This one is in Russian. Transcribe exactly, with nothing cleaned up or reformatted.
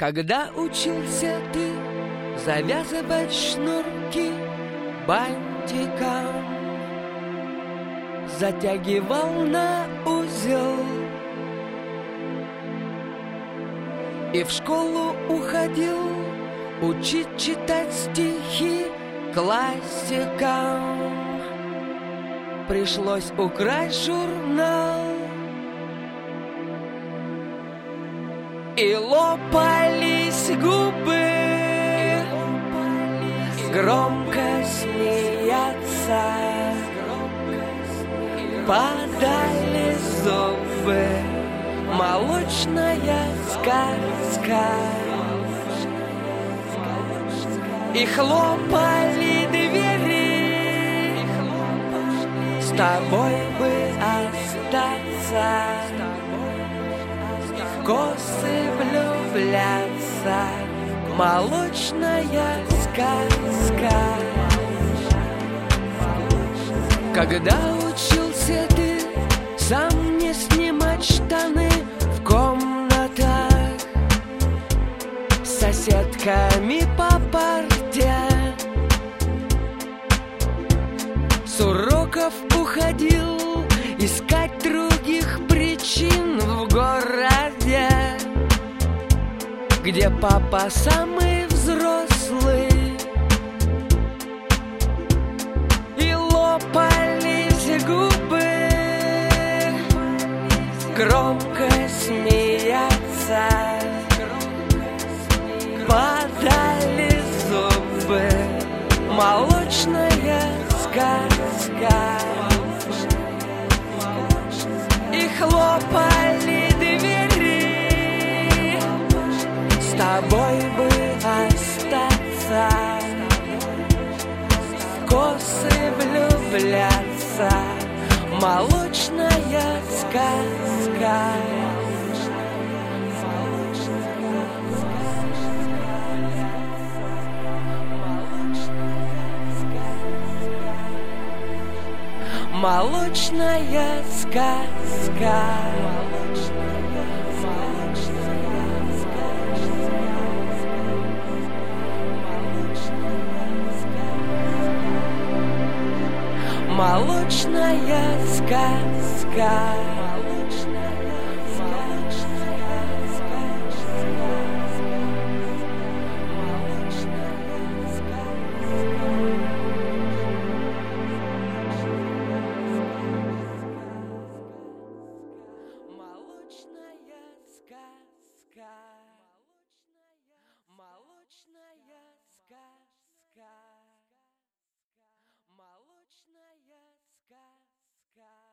Когда учился ты завязывать шнурки бантиком, затягивал на узел и в школу уходил учить читать стихи классикам. Пришлось украсть журнал, и лопались губы, громко смеяться, падали зубы. Молочная сказка, и хлопали двери. С тобой бы остаться, в косы влюбляться. Молочная сказка. Когда учился ты сам не снимать штаны в комнатах, с соседками по парте, с уроков уходил искать других причин в городе, где папа самый взрослый, и лопались губы, громко смеяться, падали зубы. Молочная сказка, и хлопали двери. С тобой бы остаться, в косы влюбляться. Молочная сказка. Молочная сказка. Молочная сказка. Молочная сказка. Молочная сказка.